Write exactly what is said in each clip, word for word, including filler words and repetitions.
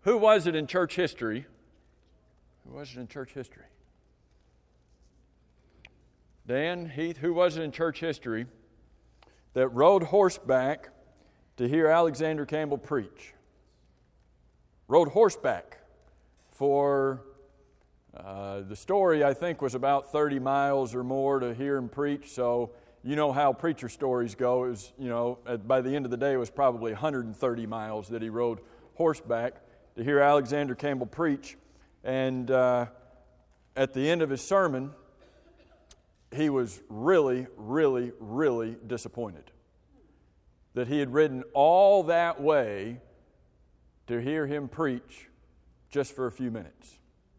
Who was it in church history? Who was it in church history? Dan, Heath, who was it in church history that rode horseback to hear Alexander Campbell preach? Rode horseback for, uh, the story I think was about thirty miles or more to hear him preach, so you know how preacher stories go. It was, you know, by the end of the day it was probably one hundred thirty miles that he rode horseback to hear Alexander Campbell preach. And uh, at the end of his sermon, he was really, really, really disappointed that he had ridden all that way to hear him preach just for a few minutes.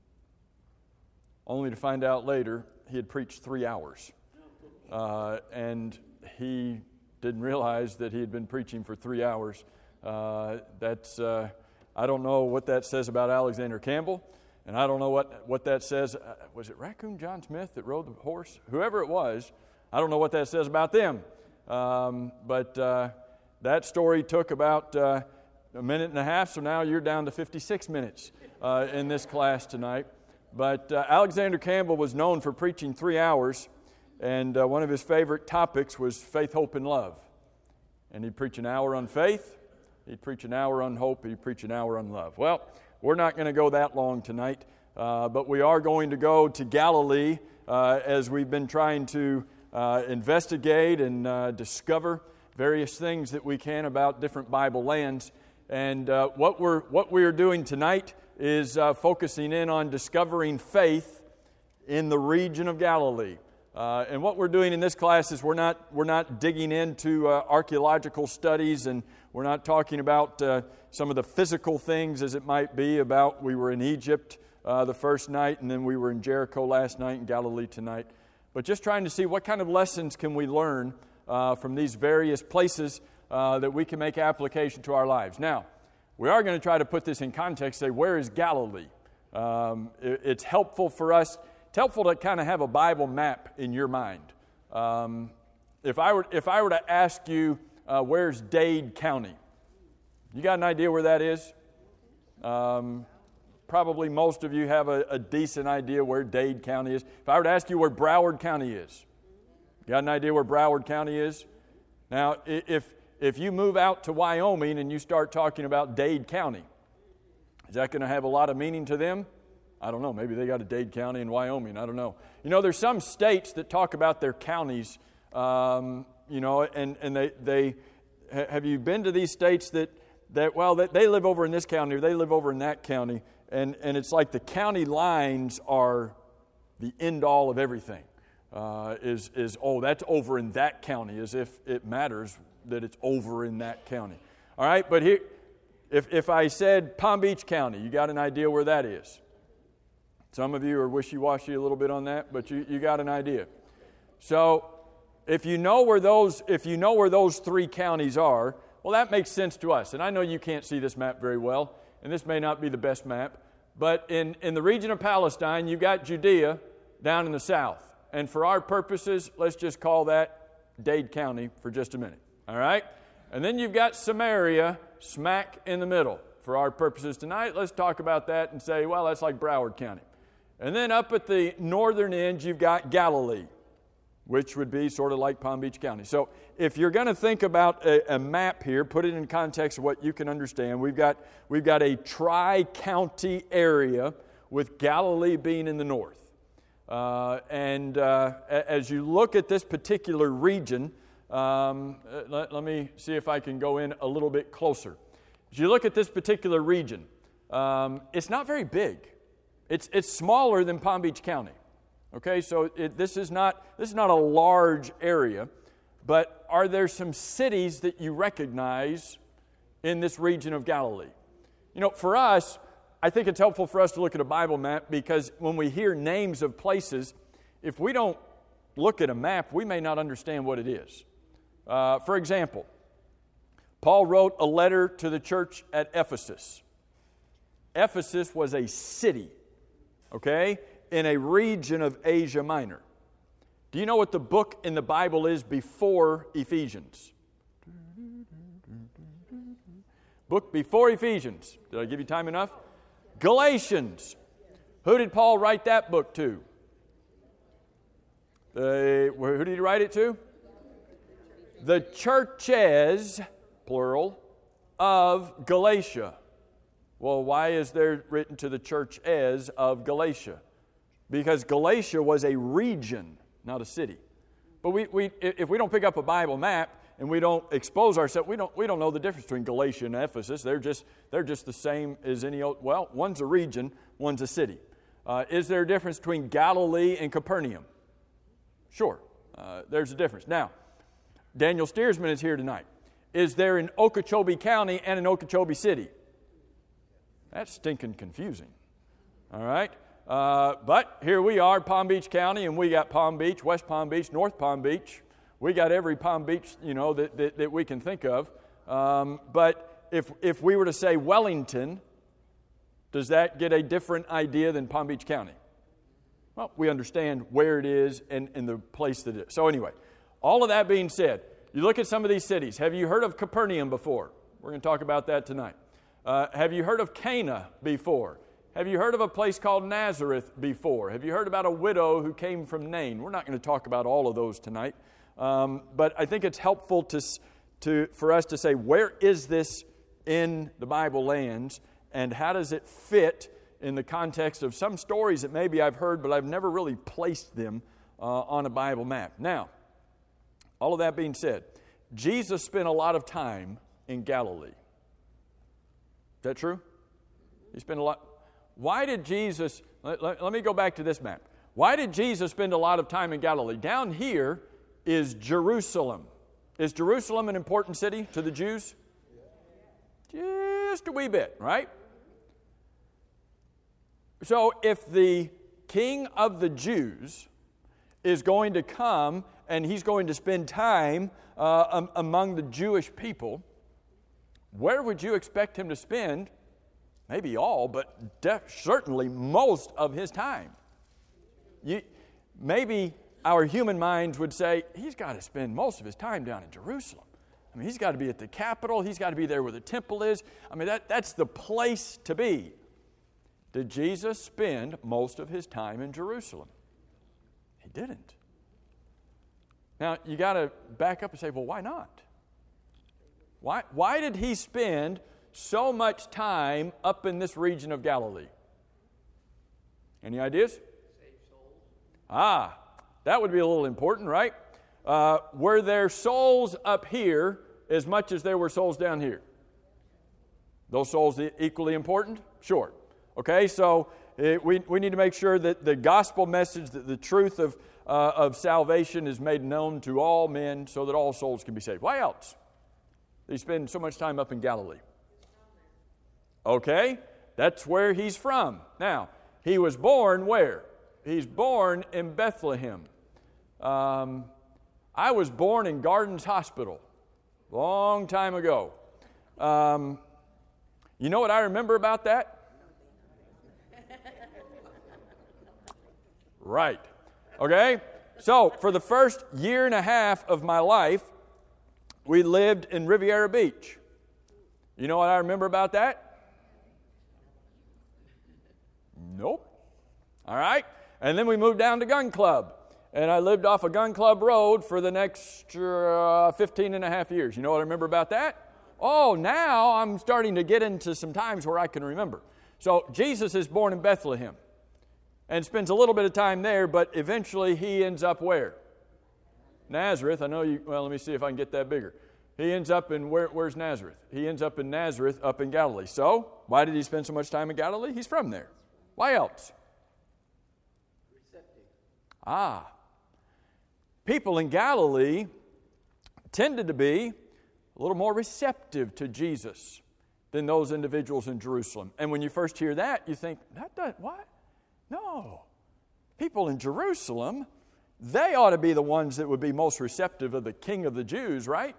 Only to find out later he had preached three hours. Uh, and he didn't realize that he had been preaching for three hours. Uh, that's, uh, I don't know what that says about Alexander Campbell. And I don't know what, what that says. Uh, was it Raccoon John Smith that rode the horse? Whoever it was, I don't know what that says about them. Um, but uh, that story took about uh, a minute and a half, so now you're down to fifty-six minutes uh, in this class tonight. But uh, Alexander Campbell was known for preaching three hours, and uh, one of his favorite topics was faith, hope, and love. And he'd preach an hour on faith, he'd preach an hour on hope, he'd preach an hour on love. Well, we're not going to go that long tonight, uh, but we are going to go to Galilee uh, as we've been trying to uh, investigate and uh, discover various things that we can about different Bible lands. And uh, what we're what we are doing tonight is uh, focusing in on discovering faith in the region of Galilee. Uh, and what we're doing in this class is we're not we're not digging into uh, archaeological studies, and we're not talking about uh, some of the physical things as it might be about we were in Egypt uh, the first night, and then we were in Jericho last night and Galilee tonight. But just trying to see what kind of lessons can we learn uh, from these various places uh, that we can make application to our lives. Now, we are going to try to put this in context, say, where is Galilee? Um, it, it's helpful for us. It's helpful to kind of have a Bible map in your mind. Um, if I were if I were to ask you, uh, where's Dade County? You got an idea where that is? Um, probably most of you have a, a decent idea where Dade County is. If I were to ask you where Broward County is, you got an idea where Broward County is? Now, if if you move out to Wyoming and you start talking about Dade County, is that going to have a lot of meaning to them? I don't know. Maybe they got a Dade County in Wyoming. I don't know. You know, there's some states that talk about their counties, um, you know, and, and they, they, have you been to these states that, that well, they, they live over in this county or they live over in that county, and, and it's like the county lines are the end all of everything. Uh, is, is, oh, that's over in that county, as if it matters that it's over in that county. All right, but here, if, if I said Palm Beach County, you got an idea where that is? Some of you are wishy-washy a little bit on that, but you, you got an idea. So if you know where those if you know where those three counties are, well, that makes sense to us. And I know you can't see this map very well, and this may not be the best map, but in, in the region of Palestine, you've got Judea down in the south. And for our purposes, let's just call that Dade County for just a minute. All right? And then you've got Samaria smack in the middle. For our purposes tonight, let's talk about that and say, well, that's like Broward County. And then up at the northern end, you've got Galilee, which would be sort of like Palm Beach County. So if you're going to think about a, a map here, put it in context of what you can understand. We've got, we've got a tri-county area with Galilee being in the north. Uh, and uh, as you look at this particular region, um, let, let me see if I can go in a little bit closer. As you look at this particular region, um, it's not very big. It's it's smaller than Palm Beach County. Okay, so it, this is not this is not a large area, but are there some cities that you recognize in this region of Galilee? You know, for us, I think it's helpful for us to look at a Bible map, because when we hear names of places, if we don't look at a map, we may not understand what it is. Uh, for example, Paul wrote a letter to the church at Ephesus. Ephesus was a city, okay, in a region of Asia Minor. Do you know what the book in the Bible is before Ephesians? Book before Ephesians. Did I give you time enough? Galatians. Who did Paul write that book to? The, who did he write it to? The churches, plural, of Galatia. Well, why is there written to the churches of Galatia? Because Galatia was a region, not a city. But we, we, if we don't pick up a Bible map and we don't expose ourselves, we don't, we don't know the difference between Galatia and Ephesus. They're just, they're just the same as any old, well, one's a region, one's a city. Uh, is there a difference between Galilee and Capernaum? Sure, uh, there's a difference. Now, Daniel Steersman is here tonight. Is there an Okeechobee County and an Okeechobee City? That's stinking confusing. All right? Uh, but here we are, Palm Beach County, and we got Palm Beach, West Palm Beach, North Palm Beach. We got every Palm Beach, you know, that, that, that we can think of. Um, but if if we were to say Wellington, does that get a different idea than Palm Beach County? Well, we understand where it is and, and the place that it is. So anyway, all of that being said, you look at some of these cities. Have you heard of Capernaum before? We're going to talk about that tonight. Uh, have you heard of Cana before? Have you heard of a place called Nazareth before? Have you heard about a widow who came from Nain? We're not going to talk about all of those tonight. Um, but I think it's helpful to, to, for us to say, where is this in the Bible lands, and how does it fit in the context of some stories that maybe I've heard, but I've never really placed them uh, on a Bible map. Now, all of that being said, Jesus spent a lot of time in Galilee. Is that true? He spent a lot. Why did Jesus, let, let, let me go back to this map. Why did Jesus spend a lot of time in Galilee? Down here is Jerusalem. Is Jerusalem an important city to the Jews? Just a wee bit, right? So if the King of the Jews is going to come and he's going to spend time uh, um, among the Jewish people, where would you expect him to spend? Maybe all, but def- certainly most of his time. You, maybe our human minds would say, he's got to spend most of his time down in Jerusalem. I mean, he's got to be at the capital. He's got to be there where the temple is. I mean, that, that's the place to be. Did Jesus spend most of his time in Jerusalem? He didn't. Now, you got to back up and say, well, why not? Why, why did he spend so much time up in this region of Galilee? Any ideas? Save souls. Ah, that would be a little important, right? Uh, were there souls up here as much as there were souls down here? Those souls equally important? Sure. Okay, so it, we, we need to make sure that the gospel message, that the truth of, uh, of salvation is made known to all men so that all souls can be saved. Why else? They spend so much time up in Galilee. Okay, that's where he's from. Now, he was born where? He's born in Bethlehem. Um, I was born in Gardens Hospital a long time ago. Um, you know what I remember about that? Right. Okay? So, for the first year and a half of my life, we lived in Riviera Beach. You know what I remember about that? Nope. All right. And then we moved down to Gun Club. And I lived off of Gun Club Road for the next uh, fifteen and a half years. You know what I remember about that? Oh, now I'm starting to get into some times where I can remember. So Jesus is born in Bethlehem and spends a little bit of time there, but eventually he ends up where? Nazareth. I know you, well, let me see if I can get that bigger. He ends up in, where, where's Nazareth? He ends up in Nazareth, up in Galilee. So, why did he spend so much time in Galilee? He's from there. Why else? Receptive. Ah. People in Galilee tended to be a little more receptive to Jesus than those individuals in Jerusalem. And when you first hear that, you think, that does, what? No. People in Jerusalem, they ought to be the ones that would be most receptive of the King of the Jews, right?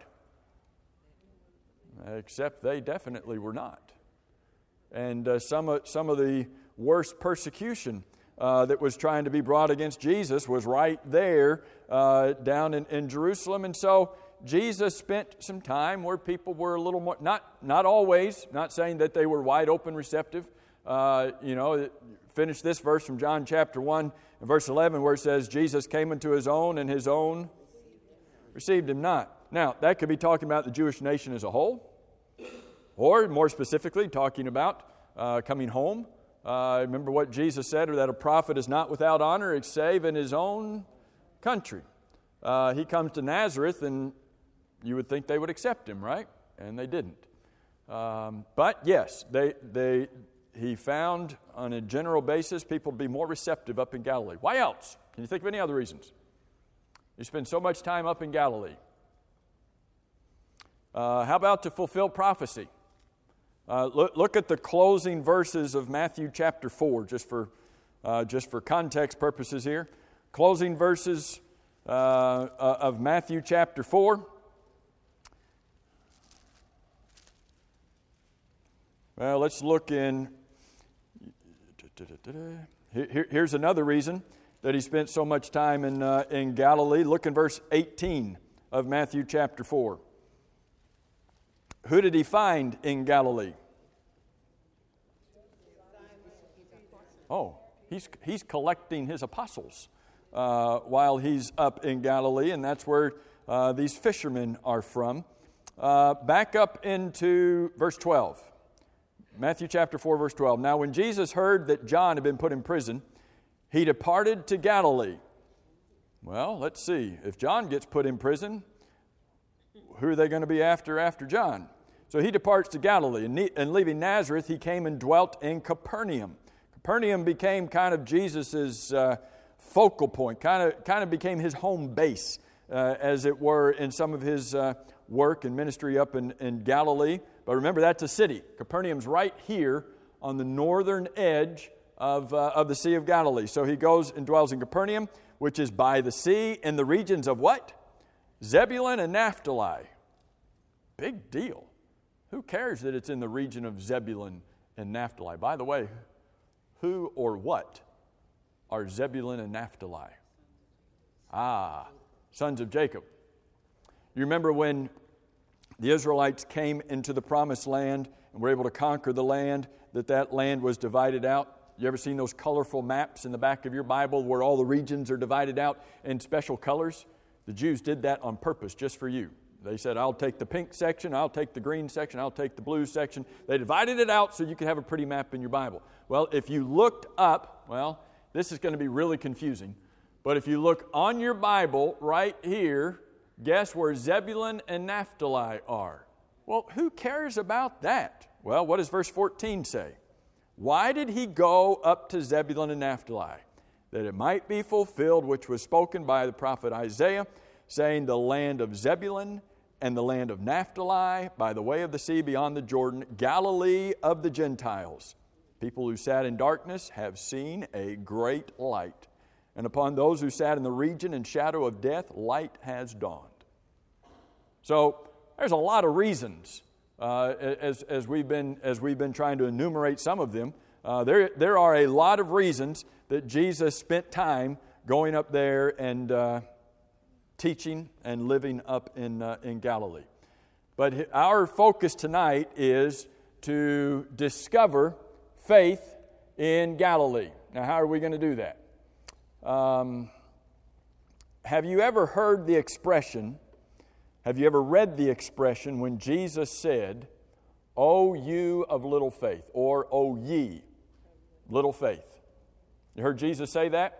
Except they definitely were not. And uh, some, of, some of the worst persecution uh, that was trying to be brought against Jesus was right there uh, down in, in Jerusalem. And so Jesus spent some time where people were a little more, not, not always, not saying that they were wide open receptive. Uh, you know, finish this verse from John chapter one and verse eleven where it says, Jesus came into his own and his own received him not. Now, that could be talking about the Jewish nation as a whole, or more specifically, talking about uh, coming home. Uh, remember what Jesus said, or that a prophet is not without honor, save in his own country. Uh, he comes to Nazareth, and you would think they would accept him, right? And they didn't. Um, but yes, they they he found on a general basis people to be more receptive up in Galilee. Why else? Can you think of any other reasons? You spend so much time up in Galilee. Uh, how about to fulfill prophecy? Uh, look, look at the closing verses of Matthew chapter four, just for uh, just for context purposes here. Closing verses uh, of Matthew chapter four. Well, let's look in. Here, here's another reason that he spent so much time in uh, in Galilee. Look in verse eighteen of Matthew chapter four. Who did he find in Galilee? Oh, he's he's collecting his apostles uh, while he's up in Galilee, and that's where uh, these fishermen are from. Uh, back up into verse twelve. Matthew chapter four, verse twelve. Now when Jesus heard that John had been put in prison, he departed to Galilee. Well, let's see. If John gets put in prison, who are they going to be after after John? So he departs to Galilee, and, and leaving Nazareth, he came and dwelt in Capernaum. Capernaum became kind of Jesus' uh, focal point, kind of kind of became his home base, uh, as it were, in some of his uh, work and ministry up in, in Galilee. But remember, that's a city. Capernaum's right here on the northern edge of, uh, of the Sea of Galilee. So he goes and dwells in Capernaum, which is by the sea, in the regions of what? Zebulun and Naphtali. Big deal. Who cares that it's in the region of Zebulun and Naphtali? By the way, who or what are Zebulun and Naphtali? Ah, sons of Jacob. You remember when the Israelites came into the promised land and were able to conquer the land, that that land was divided out? You ever seen those colorful maps in the back of your Bible where all the regions are divided out in special colors? The Jews did that on purpose just for you. They said, I'll take the pink section, I'll take the green section, I'll take the blue section. They divided it out so you could have a pretty map in your Bible. Well, if you looked up, well, this is going to be really confusing, but if you look on your Bible right here, guess where Zebulun and Naphtali are? Well, who cares about that? Well, what does verse fourteen say? Why did he go up to Zebulun and Naphtali? That it might be fulfilled which was spoken by the prophet Isaiah, saying, the land of Zebulun and the land of Naphtali, by the way of the sea beyond the Jordan, Galilee of the Gentiles. People who sat in darkness have seen a great light. And upon those who sat in the region and shadow of death, light has dawned. So there's a lot of reasons, uh, as, as, we've been, as we've been trying to enumerate some of them. Uh, there, there are a lot of reasons that Jesus spent time going up there and uh, teaching and living up in, uh, in Galilee. But our focus tonight is to discover faith in Galilee. Now, how are we going to do that? Um, have you ever heard the expression, have you ever read the expression when Jesus said, O you of little faith, or O ye, little faith? You heard Jesus say that?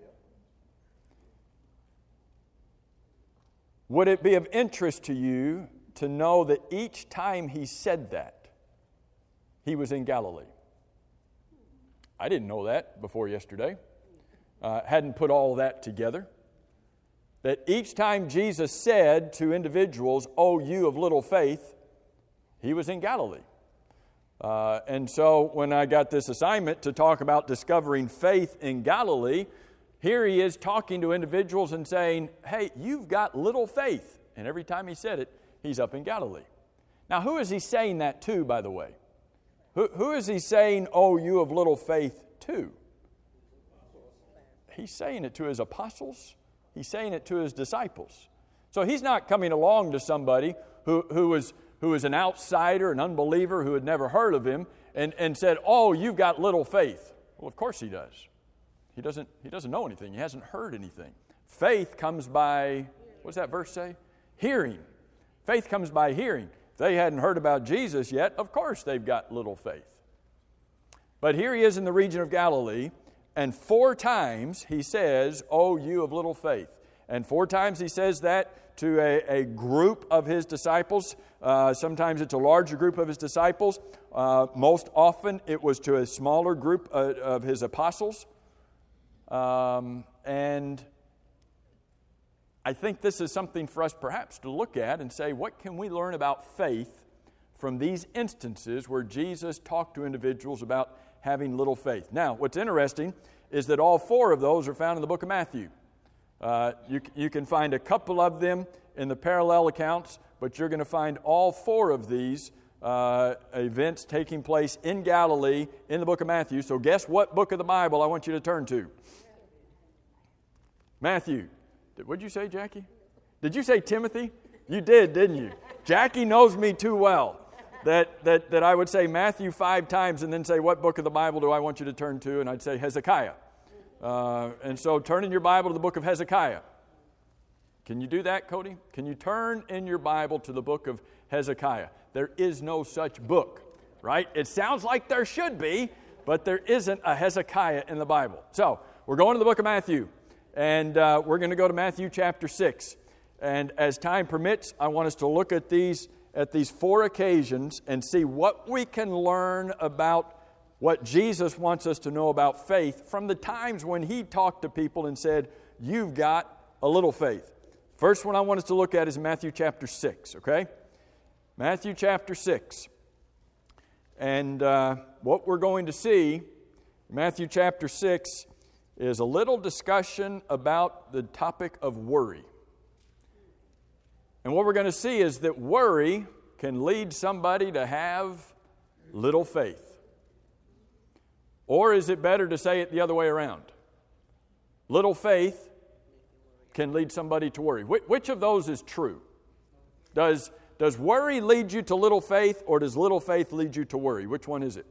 Would it be of interest to you to know that each time he said that, he was in Galilee? I didn't know that before yesterday. Uh, hadn't put all that together. That each time Jesus said to individuals, "O you of little faith," he was in Galilee. Uh, and so when I got this assignment to talk about discovering faith in Galilee, here he is talking to individuals and saying, hey, you've got little faith. And every time he said it, he's up in Galilee. Now, who is he saying that to, by the way? Who, who is he saying, oh, you of little faith, to? He's saying it to his apostles. He's saying it to his disciples. So he's not coming along to somebody who, who, was, who was an outsider, an unbeliever, who had never heard of him, and, and said, oh, you've got little faith. Well, of course he does. He doesn't, he doesn't know anything. He hasn't heard anything. Faith comes by, what does that verse say? Hearing. Faith comes by hearing. If they hadn't heard about Jesus yet, of course they've got little faith. But here he is in the region of Galilee, and four times he says, oh, you of little faith. And four times he says that to a, a group of his disciples. Uh, sometimes it's a larger group of his disciples. Uh, most often it was to a smaller group uh, of his apostles. Um, and I think this is something for us perhaps to look at and say, what can we learn about faith from these instances where Jesus talked to individuals about having little faith? Now, what's interesting is that all four of those are found in the book of Matthew. Uh, you, you can find a couple of them in the parallel accounts, but you're going to find all four of these uh, events taking place in Galilee in the book of Matthew. So guess what book of the Bible I want you to turn to? Matthew. What did you say, Jackie? Did you say Timothy? You did, didn't you? Jackie knows me too well that, that, that I would say Matthew five times and then say, what book of the Bible do I want you to turn to? And I'd say Hezekiah. Uh, and so turn in your Bible to the book of Hezekiah. Can you do that, Cody? Can you turn in your Bible to the book of Hezekiah? There is no such book, right? It sounds like there should be, but there isn't a Hezekiah in the Bible. So we're going to the book of Matthew. And uh, we're going to go to Matthew chapter six. And as time permits, I want us to look at these at these four occasions and see what we can learn about what Jesus wants us to know about faith from the times when He talked to people and said, you've got a little faith. First one I want us to look at is Matthew chapter six, okay? Matthew chapter six. And uh, what we're going to see, Matthew chapter six, is a little discussion about the topic of worry. And what we're going to see is that worry can lead somebody to have little faith. Or is it better to say it the other way around? Little faith can lead somebody to worry. Wh- which of those is true? Does, does worry lead you to little faith, or does little faith lead you to worry? Which one is it?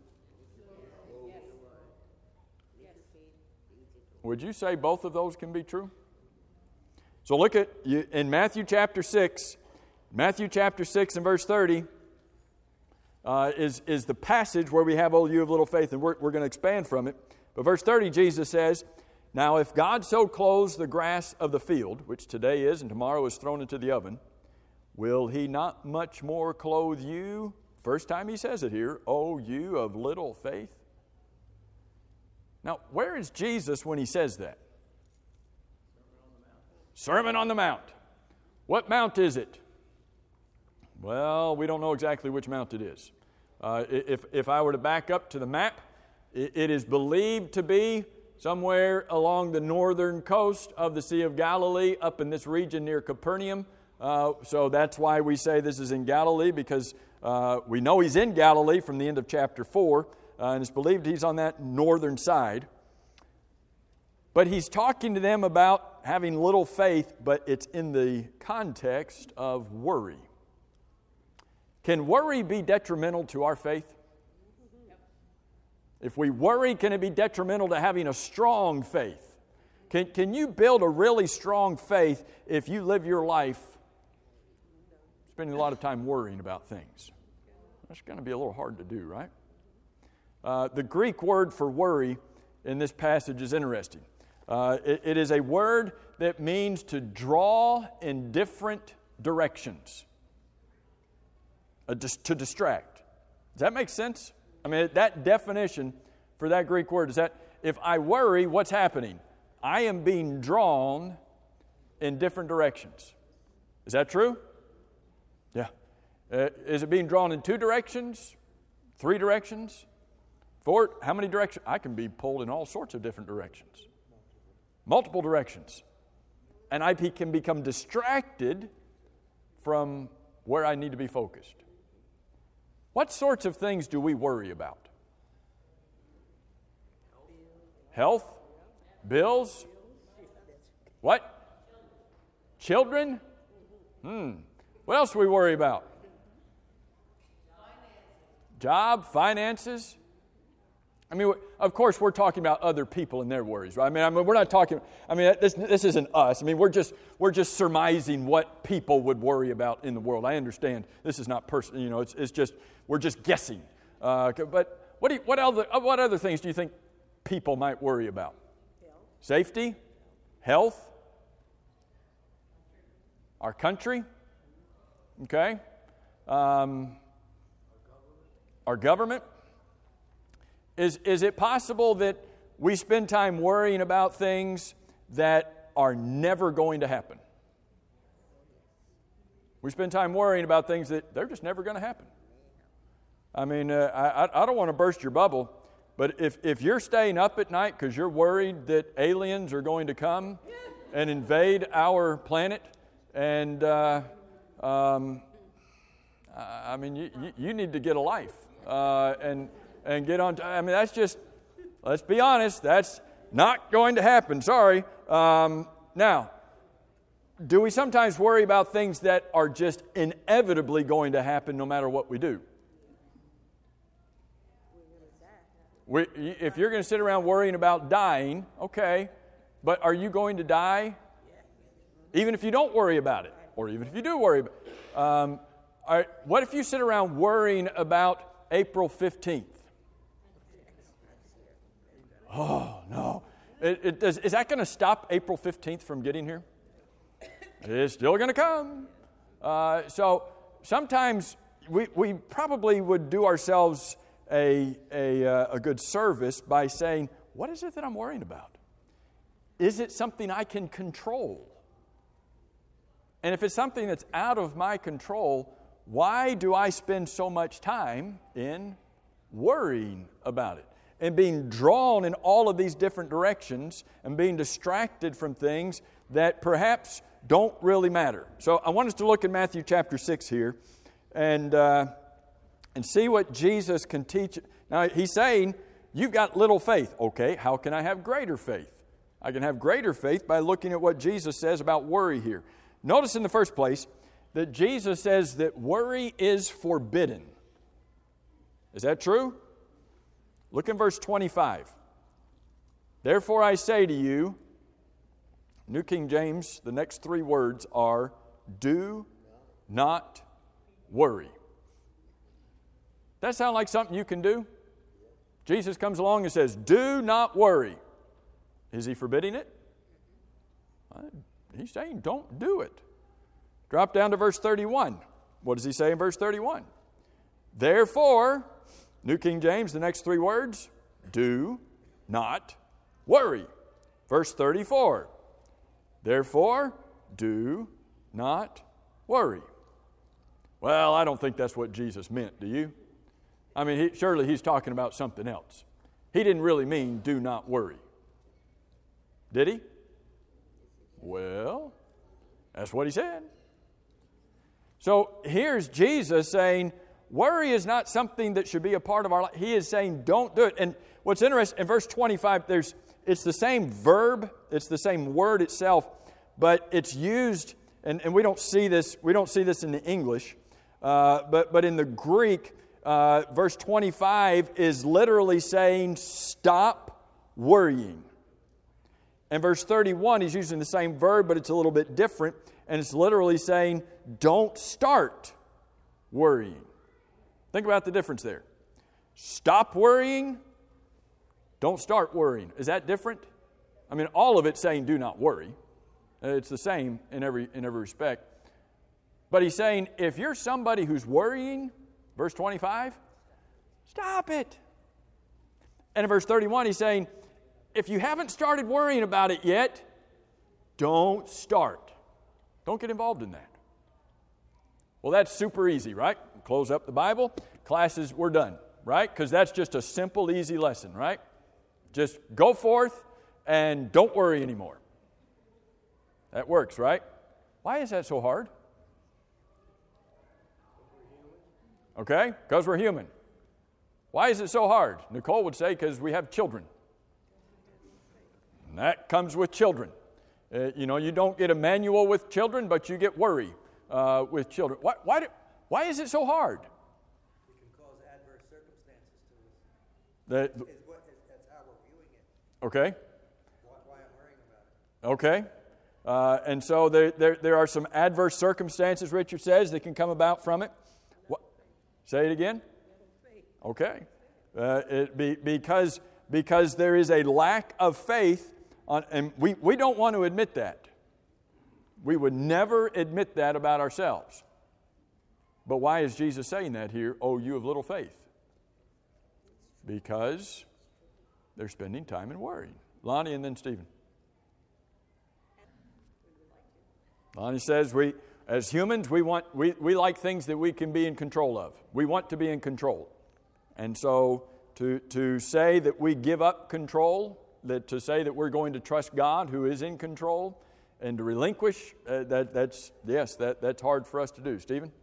Would you say both of those can be true? So look at, in Matthew chapter six, Matthew chapter six and verse thirty uh, is, is the passage where we have, oh, you of little faith, and we're, we're going to expand from it. But verse thirty, Jesus says, now if God so clothes the grass of the field, which today is and tomorrow is thrown into the oven, will He not much more clothe you? First time He says it here, oh, you of little faith. Now, where is Jesus when He says that? Sermon on the Mount. What mount is it? Well, we don't know exactly which mount it is. Uh, if, if I were to back up to the map, it, it is believed to be somewhere along the northern coast of the Sea of Galilee, up in this region near Capernaum. Uh, so that's why we say this is in Galilee, because uh, we know He's in Galilee from the end of chapter four. Uh, and it's believed He's on that northern side. But He's talking to them about having little faith, but it's in the context of worry. Can worry be detrimental to our faith? If we worry, can it be detrimental to having a strong faith? Can, can you build a really strong faith if you live your life spending a lot of time worrying about things? That's going to be a little hard to do, right? Uh, the Greek word for worry in this passage is interesting. Uh, it, it is a word that means to draw in different directions, uh, dis- to distract. Does that make sense? I mean, that definition for that Greek word is that if I worry, what's happening? I am being drawn in different directions. Is that true? Yeah. Uh, is it being drawn in two directions? Three directions? Four? How many directions? I can be pulled in all sorts of different directions. Multiple directions. And I can become distracted from where I need to be focused. What sorts of things do we worry about? Health? Bills? What? Children? Hmm. What else do we worry about? Job, finances. I mean, of course, we're talking about other people and their worries, right? I mean, I mean, we're not talking. I mean, this this isn't us. I mean, we're just we're just surmising what people would worry about in the world. I understand this is not personal. You know, it's it's just we're just guessing. Uh, but what do you, what other what other things do you think people might worry about? Health. Safety, health, our country. Okay, um, our government. Is, is it possible that we spend time worrying about things that are never going to happen? We spend time worrying about things that they're just never going to happen. I mean, uh, I, I don't want to burst your bubble, but if, if you're staying up at night because you're worried that aliens are going to come and invade our planet, and uh, um, I mean, you, you need to get a life. Uh, and and get on. T- I mean, that's just, let's be honest, that's not going to happen. Sorry. Um, now, do we sometimes worry about things that are just inevitably going to happen no matter what we do? We, if you're going to sit around worrying about dying, okay, but are you going to die? Even if you don't worry about it, or even if you do worry about it. Um, all right, what if you sit around worrying about April fifteenth? Oh, no. It, it does, is that going to stop April fifteenth from getting here? It's still going to come. Uh, so sometimes we, we probably would do ourselves a, a, uh, a good service by saying, what is it that I'm worrying about? Is it something I can control? And if it's something that's out of my control, why do I spend so much time in worrying about it? And being drawn in all of these different directions and being distracted from things that perhaps don't really matter. So I want us to look at Matthew chapter six here and, uh, and see what Jesus can teach. Now he's saying, you've got little faith. Okay, how can I have greater faith? I can have greater faith by looking at what Jesus says about worry here. Notice in the first place that Jesus says that worry is forbidden. Is that true? Look in verse twenty-five. Therefore I say to you, New King James, the next three words are, do not worry. That sound like something you can do? Jesus comes along and says, do not worry. Is he forbidding it? He's saying don't do it. Drop down to verse thirty-one. What does he say in verse thirty-one? Therefore, New King James, the next three words, do not worry. Verse thirty-four. Therefore, do not worry. Well, I don't think that's what Jesus meant, do you? I mean, he, surely he's talking about something else. He didn't really mean do not worry. Did he? Well, that's what he said. So here's Jesus saying, worry is not something that should be a part of our life. He is saying, don't do it. And what's interesting, in verse twenty-five, there's it's the same verb, it's the same word itself, but it's used, and, and we don't see this, we don't see this in the English, uh, but, but in the Greek, uh, verse twenty-five is literally saying, stop worrying. And verse thirty-one, he's using the same verb, but it's a little bit different, and it's literally saying, don't start worrying. Think about the difference there. Stop worrying, don't start worrying. Is that different? I mean, all of it's saying do not worry. It's the same in every in every respect. But he's saying, if you're somebody who's worrying, verse twenty-five, stop it. And in verse thirty-one, he's saying, if you haven't started worrying about it yet, don't start. Don't get involved in that. Well, that's super easy, right? Close up the Bible, classes, we're done, right? Because that's just a simple, easy lesson, right? Just go forth and don't worry anymore. That works, right? Why is that so hard? Okay, because we're human. Why is it so hard? Nicole would say because we have children. And that comes with children. Uh, you know, you don't get a manual with children, but you get worry. uh, with children. Why, why, do, why is it so hard? It can cause adverse circumstances to us. That, Is what, is, that's how we're viewing it. okay. Why, why I'm worrying about it. Okay. Uh, and so there, there, there are some adverse circumstances, Richard says, that can come about from it. What? Say it again. Okay. Uh, it be, because, because there is a lack of faith, on, and we, we don't want to admit that. We would never admit that about ourselves. But why is Jesus saying that here? Oh, you of little faith. Because they're spending time in worrying. Lonnie and then Stephen. Lonnie says we, as humans, we want we, we like things that we can be in control of. We want to be in control. And so to, to say that we give up control, that to say that we're going to trust God who is in control, and to relinquish, uh, that that's yes, that, that's hard for us to do. Stephen?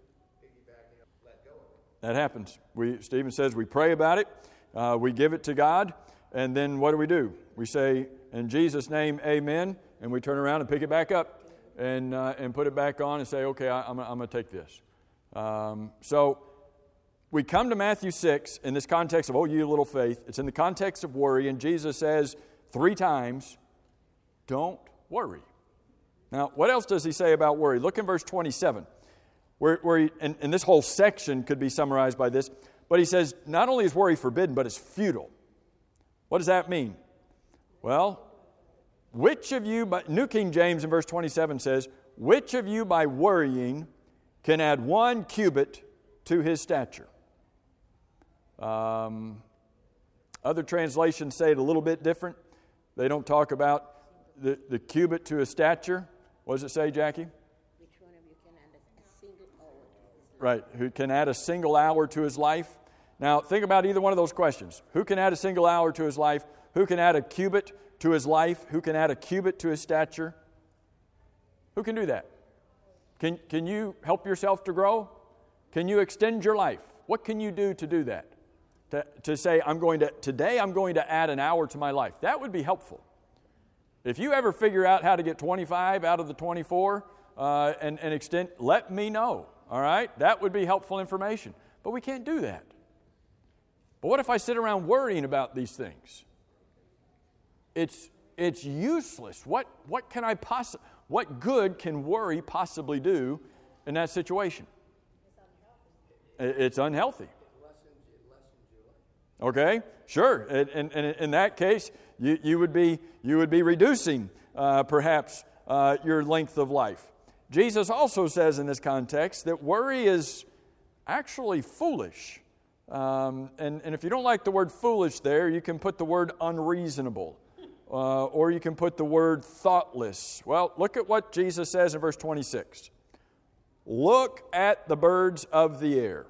That happens. We Stephen says we pray about it, uh, we give it to God, and then what do we do? We say, in Jesus' name, amen, and we turn around and pick it back up. And uh, and put it back on and say, okay, I, I'm, I'm going to take this. Um, so we come to Matthew six in this context of, oh, you little faith. It's in the context of worry, and Jesus says three times, don't worry. Now, what else does he say about worry? Look in verse twenty-seven, where, where he, and, and this whole section could be summarized by this, but he says, not only is worry forbidden, but it's futile. What does that mean? Well, which of you, by, New King James in verse twenty-seven says, which of you by worrying can add one cubit to his stature? Um, other translations say it a little bit different. They don't talk about the, the cubit to his stature. What does it say, Jackie? Which one of you can add a single hour to his life? Right, who can add a single hour to his life? Now, think about either one of those questions. Who can add a single hour to his life? Who can add a cubit to his life? Who can add a cubit to his stature? Who can do that? Can, can you help yourself to grow? Can you extend your life? What can you do to do that? To, to say, I'm going to, today I'm going to add an hour to my life. That would be helpful. If you ever figure out how to get twenty-five out of the twenty-four uh, and, and extend, let me know, all right? That would be helpful information. But we can't do that. But what if I sit around worrying about these things? It's it's useless. What what can I poss- what good can worry possibly do in that situation? It's unhealthy. Okay, sure. And, and, and in that case, you, you would be you would be reducing uh, perhaps uh, your length of life. Jesus also says in this context that worry is actually foolish. Um, and, and if you don't like the word foolish there, you can put the word unreasonable. Uh, or you can put the word thoughtless. Well, look at what Jesus says in verse twenty-six. Look at the birds of the air.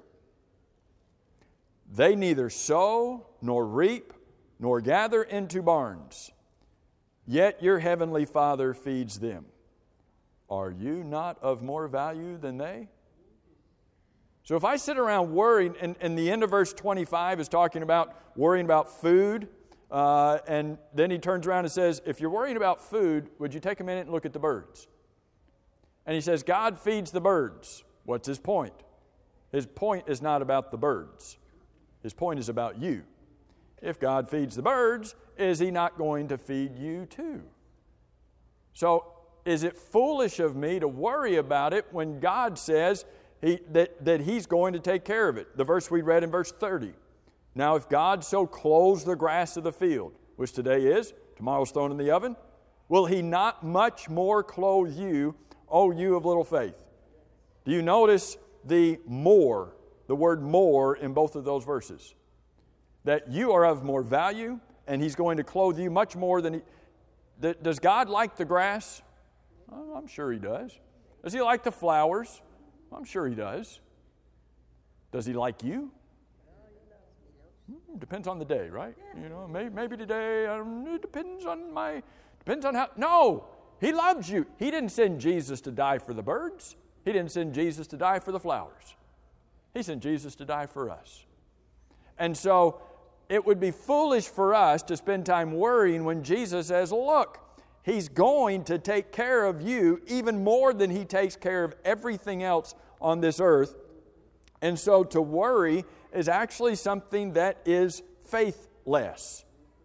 They neither sow, nor reap, nor gather into barns, yet your heavenly Father feeds them. Are you not of more value than they? So if I sit around worrying, and, and the end of verse twenty-five is talking about worrying about food, uh, and then he turns around and says, if you're worrying about food, would you take a minute and look at the birds? And he says, God feeds the birds. What's his point? His point is not about the birds. His point is about you. If God feeds the birds, is he not going to feed you too? So is it foolish of me to worry about it when God says he, that, that he's going to take care of it? The verse we read in verse thirty. Now if God so clothes the grass of the field, which today is, tomorrow's thrown in the oven, will he not much more clothe you, O you of little faith? Do you notice the more, the word more in both of those verses? That you are of more value, and he's going to clothe you much more than he... Does God like the grass? Oh, I'm sure he does. Does he like the flowers? I'm sure he does. Does he like you? Depends on the day, right? You know, maybe, maybe today, um, it depends on my... Depends on how... No! He loves you. He didn't send Jesus to die for the birds. He didn't send Jesus to die for the flowers. He sent Jesus to die for us. And so it would be foolish for us to spend time worrying when Jesus says, look, He's going to take care of you even more than He takes care of everything else on this earth. And so to worry is actually something that is faithless.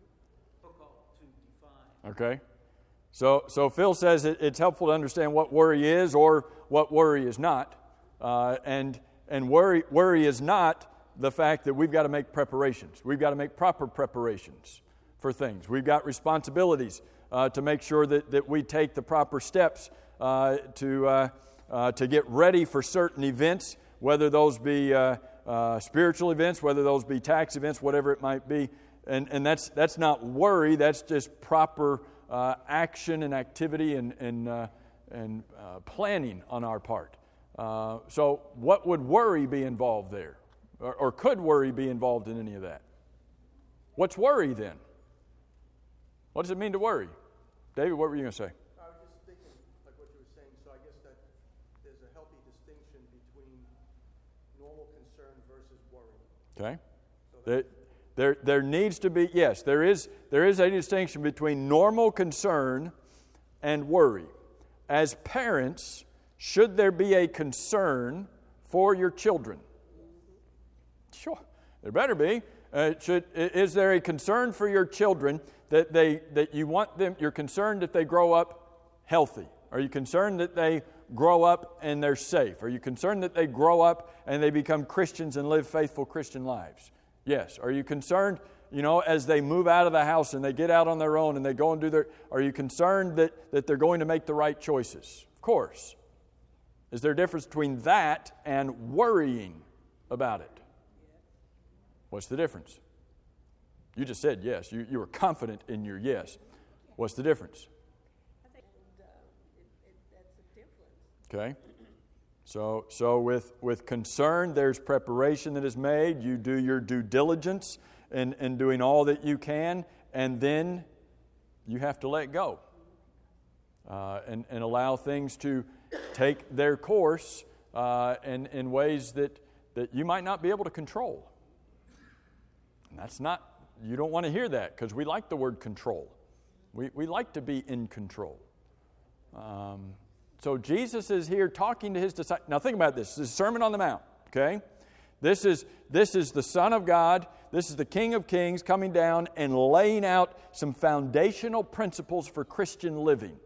Okay? So, so Phil says it, it's helpful to understand what worry is or what worry is not. Uh, and and worry worry is not the fact that we've got to make preparations. We've got to make proper preparations for things. We've got responsibilities uh, to make sure that, that we take the proper steps uh, to, uh, uh, to get ready for certain events, whether those be uh, uh, spiritual events, whether those be tax events, whatever it might be. And, and that's, that's not worry, that's just proper uh, action and activity and, and, uh, and uh, planning on our part. Uh, so what would worry be involved there? Or, or could worry be involved in any of that? What's worry then? What does it mean to worry? David, what were you going to say? I was just thinking, like what you were saying, so I guess that there's a healthy distinction between normal concern versus worry. Okay. So there, there, there needs to be, yes, there is, there is a distinction between normal concern and worry. As parents, should there be a concern for your children? Sure, there better be. Uh, should, is there a concern for your children that they that you want them? You're concerned that they grow up healthy. Are you concerned that they grow up and they're safe? Are you concerned that they grow up and they become Christians and live faithful Christian lives? Yes. Are you concerned, you know, as they move out of the house and they get out on their own and they go and do their? Are you concerned that that they're going to make the right choices? Of course. Is there a difference between that and worrying about it? What's the difference? You just said yes. You, you were confident in your yes. What's the difference? I think uh, it, it, that's a difference. Okay. So, so with, with concern, there's preparation that is made. You do your due diligence in, in doing all that you can, and then you have to let go uh, and, and allow things to take their course uh, in, in ways that, that you might not be able to control. And that's not, you don't want to hear that because we like the word control. We, we like to be in control. Um, so Jesus is here talking to His disciples. Now think about this. This is Sermon on the Mount, okay? This is, this is the Son of God. This is the King of Kings coming down and laying out some foundational principles for Christian living.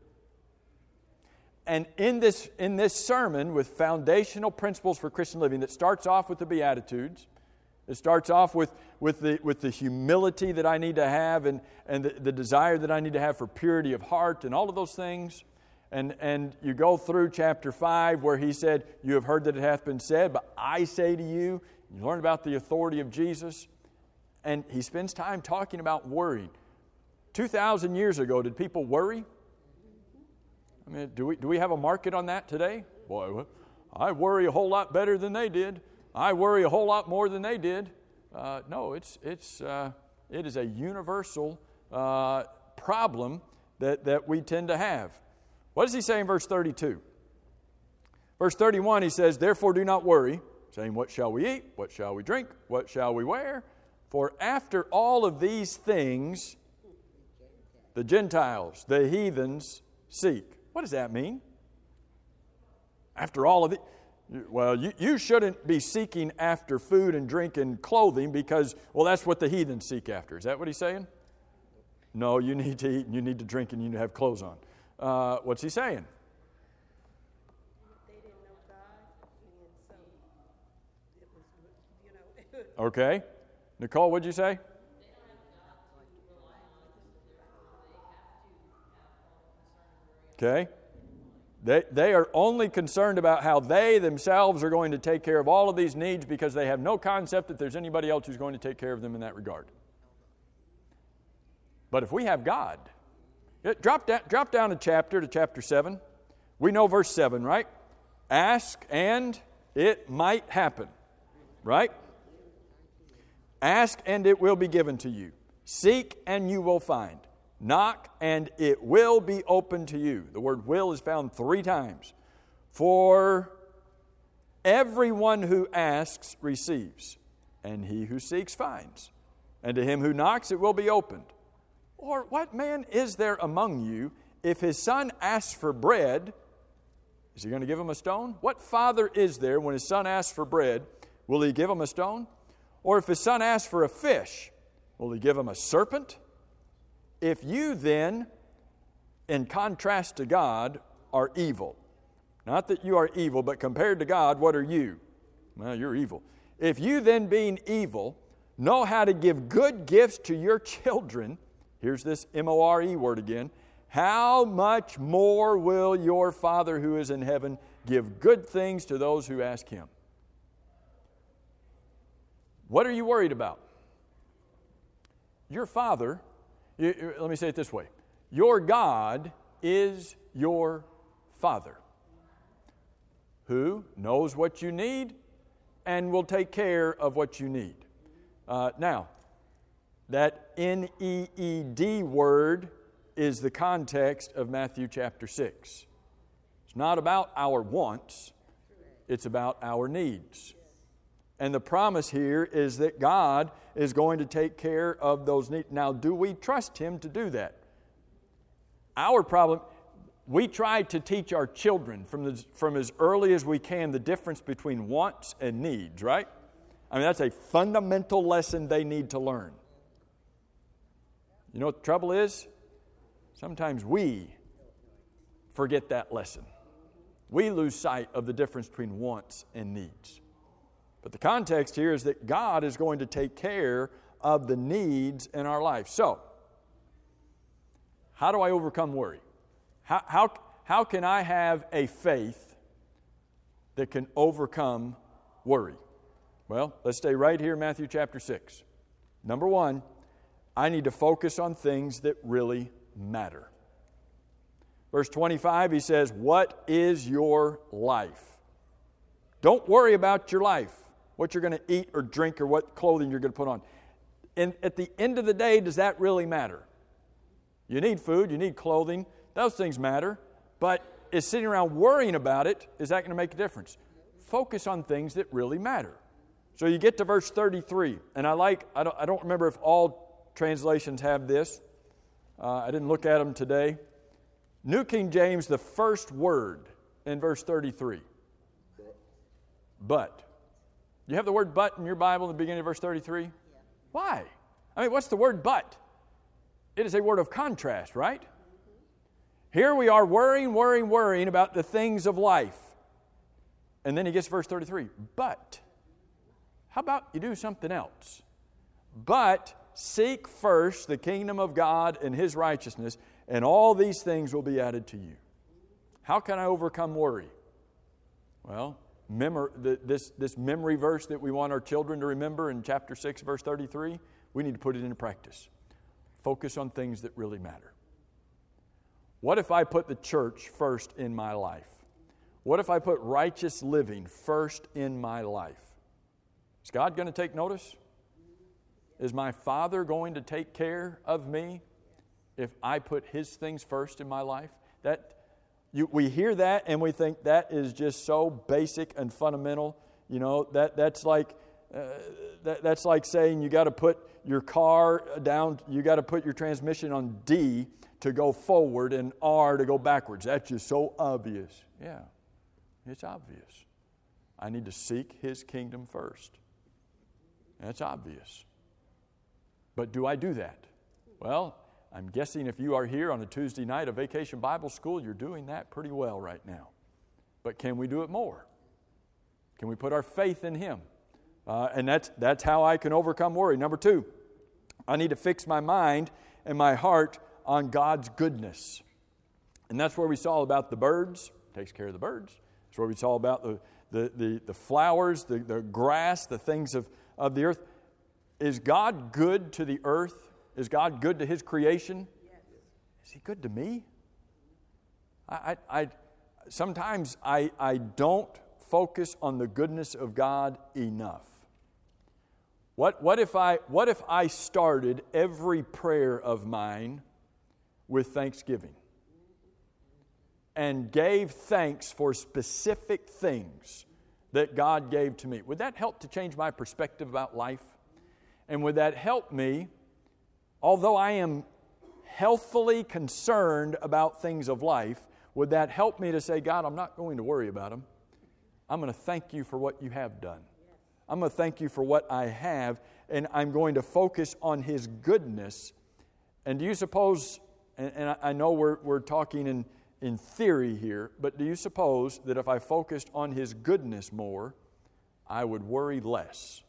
And in this, in this sermon with foundational principles for Christian living that starts off with the Beatitudes, it starts off with, with, the, with the humility that I need to have and, and the, the desire that I need to have for purity of heart and all of those things. And, and you go through chapter five where He said, you have heard that it hath been said, but I say to you, you learn about the authority of Jesus. And He spends time talking about worrying. two thousand years ago, did people worry? I mean, do we, do we have a market on that today? Boy, I worry a whole lot better than they did. I worry a whole lot more than they did. Uh, no, it's it's uh, it is a universal uh, problem that, that we tend to have. What does He say in verse thirty-two? Verse thirty-one, He says, "Therefore do not worry, saying, what shall we eat? What shall we drink? What shall we wear? For after all of these things, the Gentiles, the heathens, seek." What does that mean? After all of it. Well, you, you shouldn't be seeking after food and drink and clothing because, well, that's what the heathens seek after. Is that what He's saying? No, you need to eat and you need to drink and you need to have clothes on. Uh, what's He saying? They didn't know God, and so it was, you know. Okay. Nicole, what'd you say? Okay. They, they are only concerned about how they themselves are going to take care of all of these needs because they have no concept that there's anybody else who's going to take care of them in that regard. But if we have God, drop down, drop down a chapter to chapter seven. We know verse seven, right? Ask and it might happen, right? Ask and it will be given to you. Seek and you will find. Knock, and it will be open to you. The word will is found three times. For everyone who asks receives, and he who seeks finds. And to him who knocks it will be opened. Or what man is there among you, If his son asks for bread, is he going to give him a stone? What father is there when his son asks for bread, will he give him a stone? Or if his son asks for a fish, will he give him a serpent? If you then, in contrast to God, are evil, not that you are evil, but compared to God, what are you? Well, you're evil. If you then, being evil, know how to give good gifts to your children, here's this M O R E word again, how much more will your Father who is in heaven give good things to those who ask Him? What are you worried about? Your Father, you, you, let me say it this way, your God is your Father who knows what you need and will take care of what you need. Uh, now, that N E E D word is the context of Matthew chapter six. It's not about our wants, it's about our needs. And the promise here is that God is going to take care of those needs. Now, do we trust Him to do that? Our problem, we try to teach our children from, the, from as early as we can the difference between wants and needs, right? I mean, that's a fundamental lesson they need to learn. You know what the trouble is? Sometimes we forget that lesson. We lose sight of the difference between wants and needs. But the context here is that God is going to take care of the needs in our life. So, how do I overcome worry? How, how, how can I have a faith that can overcome worry? Well, let's stay right here in Matthew chapter six. Number one, I need to focus on things that really matter. Verse twenty-five, he says, what is your life? Don't worry about your life, what you're going to eat or drink or what clothing you're going to put on. And at the end of the day, does that really matter? You need food, you need clothing, those things matter, but is sitting around worrying about it, is that going to make a difference? Focus on things that really matter. So you get to verse thirty-three, and I like, I don't, I don't remember if all translations have this. Uh, I didn't look at them today. New King James, the first word in verse thirty-three. But. You have the word but in your Bible in the beginning of verse thirty-three? Yeah. Why? I mean, what's the word but? It is a word of contrast, right? Mm-hmm. Here we are worrying, worrying, worrying about the things of life. And then he gets to verse thirty-three. But. How about you do something else? But seek first the kingdom of God and His righteousness, and all these things will be added to you. How can I overcome worry? Well, memor- the, this, this memory verse that we want our children to remember in chapter six, verse thirty-three, we need to put it into practice. Focus on things that really matter. What if I put the church first in my life? What if I put righteous living first in my life? Is God going to take notice? Is my Father going to take care of me if I put His things first in my life? That you, we hear that and we think that is just so basic and fundamental. You know, that that's like uh, that, that's like saying you got to put your car down. You got to put your transmission on D to go forward and R to go backwards. That's just so obvious. Yeah, it's obvious. I need to seek His kingdom first. That's obvious. But do I do that? Well, I'm guessing if you are here on a Tuesday night of Vacation Bible School, you're doing that pretty well right now. But can we do it more? Can we put our faith in Him? Uh, and that's, that's how I can overcome worry. Number two, I need to fix my mind and my heart on God's goodness. And that's where we saw about the birds. Takes care of the birds. That's where we saw about the, the, the, the flowers, the, the grass, the things of, of the earth. Is God good to the earth? Is God good to His creation? Yes. Is He good to me? I, I, I sometimes I, I don't focus on the goodness of God enough. What, what if I what if I started every prayer of mine with thanksgiving and gave thanks for specific things that God gave to me? Would that help to change my perspective about life? And would that help me, although I am healthfully concerned about things of life, would that help me to say, God, I'm not going to worry about them. I'm going to thank you for what you have done. I'm going to thank you for what I have, and I'm going to focus on His goodness. And do you suppose, and, and I know we're, we're talking in, in theory here, but do you suppose that if I focused on His goodness more, I would worry less?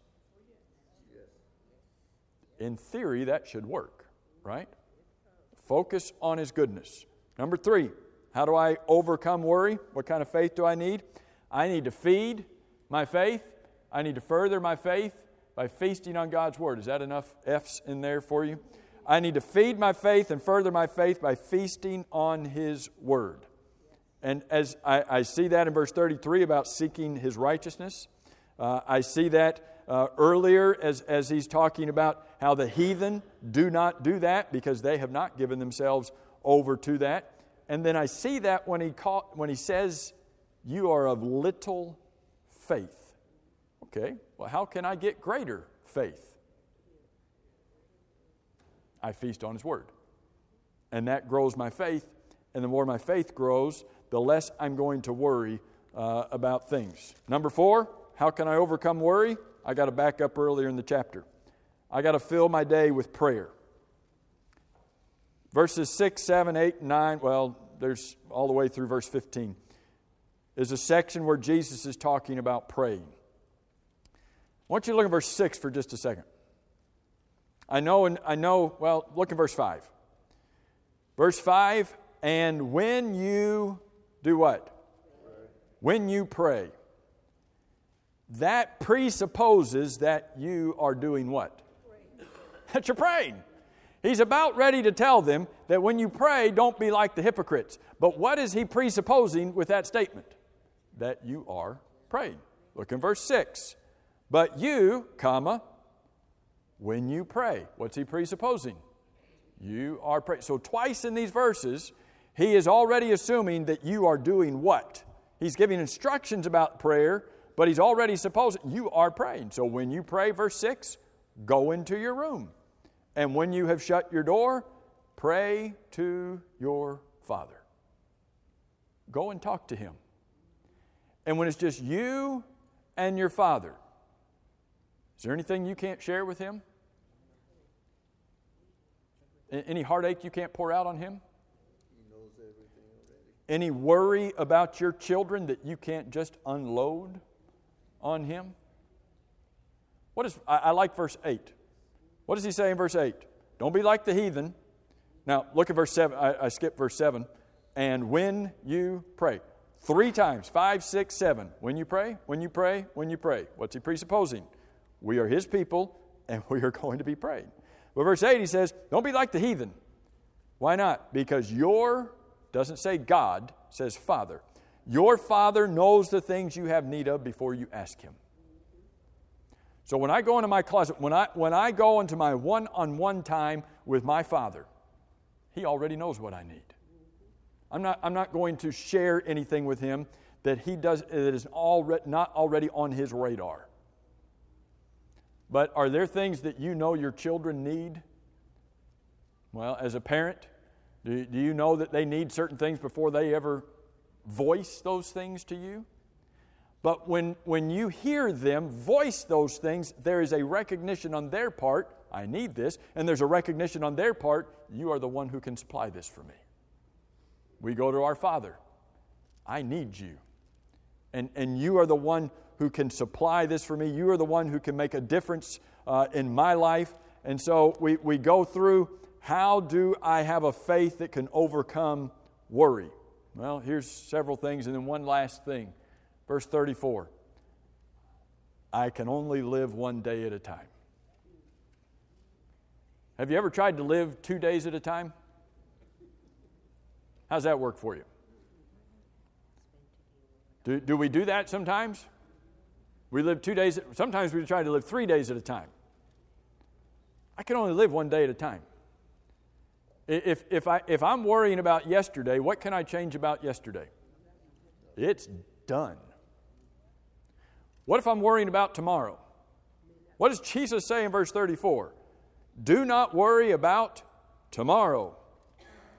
In theory, that should work, right? Focus on His goodness. Number three, how do I overcome worry? What kind of faith do I need? I need to feed my faith. I need to further my faith by feasting on God's Word. Is that enough F's in there for you? I need to feed my faith and further my faith by feasting on His Word. And as I, I see that in verse thirty-three about seeking His righteousness, uh, I see that uh, earlier as, as he's talking about how the heathen do not do that because they have not given themselves over to that. And then I see that when he call, when he says, you are of little faith. Okay, well, how can I get greater faith? I feast on His Word. And that grows my faith. And the more my faith grows, the less I'm going to worry uh, about things. Number four, how can I overcome worry? I got to back up earlier in the chapter. I got to fill my day with prayer. Verses six, seven, eight, nine, well, there's all the way through verse fifteen. Is a section where Jesus is talking about praying. I want you to look at verse six for just a second. I know, and I know, well, look at verse five. Verse five, and when you do what? Pray. When you pray. That presupposes that you are doing what? Praying. That you're praying. He's about ready to tell them that when you pray, don't be like the hypocrites. But what is he presupposing with that statement? That you are praying. Look in verse six. But you, comma, when you pray. What's he presupposing? You are praying. So twice in these verses, he is already assuming that you are doing what? He's giving instructions about prayer, but he's already supposing you are praying. So when you pray, verse six, go into your room. And when you have shut your door, pray to your Father. Go and talk to Him. And when it's just you and your Father, is there anything you can't share with Him? Any heartache you can't pour out on Him? He knows everything already. Any worry about your children that you can't just unload on Him? What is, I, I like verse eight. What does he say in verse eight? Don't be like the heathen. Now, look at verse seven. I, I skipped verse seven. And when you pray. Three times. Five, six, seven. When you pray, when you pray, when you pray. What's he presupposing? We are His people, and we are going to be praying. But verse eight, he says, don't be like the heathen. Why not? Because your, doesn't say God, says Father. Your Father knows the things you have need of before you ask Him. So when I go into my closet, when I when I go into my one-on-one time with my Father, He already knows what I need. I'm not I'm not going to share anything with Him that He does that is already not already on His radar. But are there things that you know your children need? Well, as a parent, do, do you know that they need certain things before they ever voice those things to you? But when, when you hear them voice those things, there is a recognition on their part, I need this, and there's a recognition on their part, you are the one who can supply this for me. We go to our Father. I need you. And, and you are the one who can supply this for me. You are the one who can make a difference uh, in my life. And so we, we go through, how do I have a faith that can overcome worry? Well, here's several things, and then one last thing. Verse thirty-four. I can only live one day at a time. Have you ever tried to live two days at a time? How's that work for you? Do, do we do that sometimes? We live two days, sometimes we try to live three days at a time. I can only live one day at a time. If, if, I, if I'm worrying about yesterday, what can I change about yesterday? It's done. What if I'm worrying about tomorrow? What does Jesus say in verse thirty-four? Do not worry about tomorrow,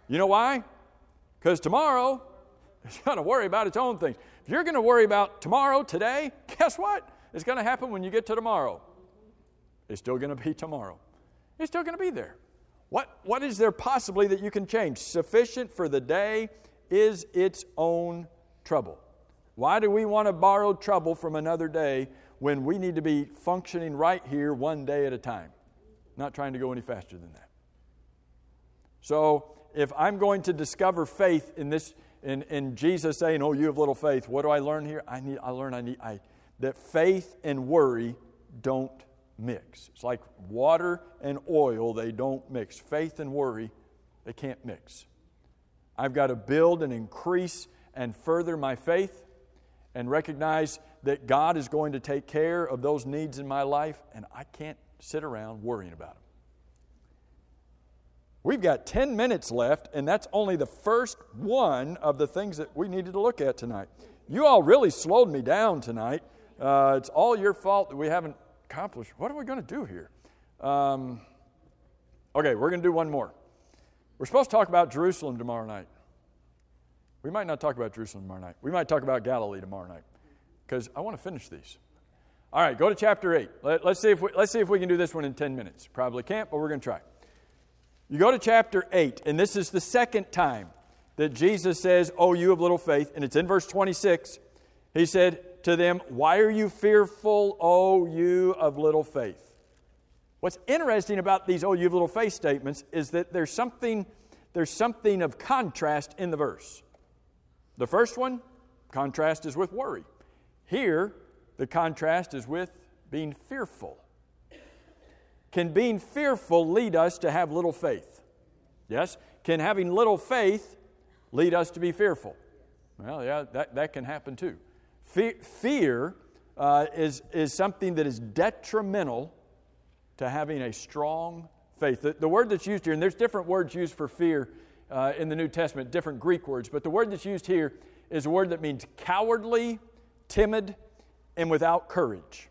You know why? Because tomorrow is going to worry about its own things. If you're going to worry about tomorrow, today, guess what? It's going to happen when you get to tomorrow. It's still going to be tomorrow. It's still going to be there. What, what is there possibly that you can change? Sufficient for the day is its own trouble. Why do we want to borrow trouble from another day when we need to be functioning right here one day at a time? Not trying to go any faster than that. So if I'm going to discover faith in this, in, in Jesus saying, oh, you have little faith, what do I learn here? I need, I learn I need, I, that faith and worry don't mix. It's like water and oil, they don't mix. Faith and worry, they can't mix. I've got to build and increase and further my faith and recognize that God is going to take care of those needs in my life, and I can't sit around worrying about them. We've got ten minutes left, and that's only the first one of the things that we needed to look at tonight. You all really slowed me down tonight. Uh, it's all your fault that we haven't accomplished. What are we going to do here? Um, okay, we're going to do one more. We're supposed to talk about Jerusalem tomorrow night. We might not talk about Jerusalem tomorrow night. We might talk about Galilee tomorrow night, because I want to finish these. All right, go to chapter eight. Let, let's see if we, let's see if we can do this one in ten minutes. Probably can't, but we're going to try. You go to chapter eight, and this is the second time that Jesus says, oh, you of little faith, and it's in verse twenty-six. He said to them, why are you fearful, O you of little faith? What's interesting about these oh, you of little faith statements is that there's something, there's something of contrast in the verse. The first one, contrast is with worry. Here, the contrast is with being fearful. Can being fearful lead us to have little faith? Yes. Can having little faith lead us to be fearful? Well, yeah, that, that can happen too. Fe- fear uh, is, is something that is detrimental to having a strong faith. The, the word that's used here, and there's different words used for fear uh, in the New Testament, different Greek words, but the word that's used here is a word that means cowardly, timid, and without courage.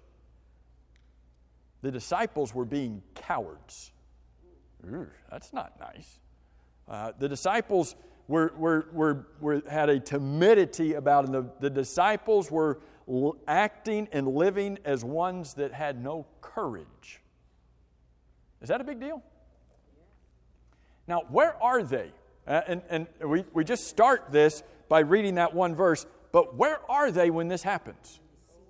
The disciples were being cowards. Ooh, that's not nice. Uh, the disciples were, were, were, were, had a timidity about them. The, the disciples were l- acting and living as ones that had no courage. Is that a big deal? Now, where are they? Uh, and and we, we just start this by reading that one verse, but where are they when this happens?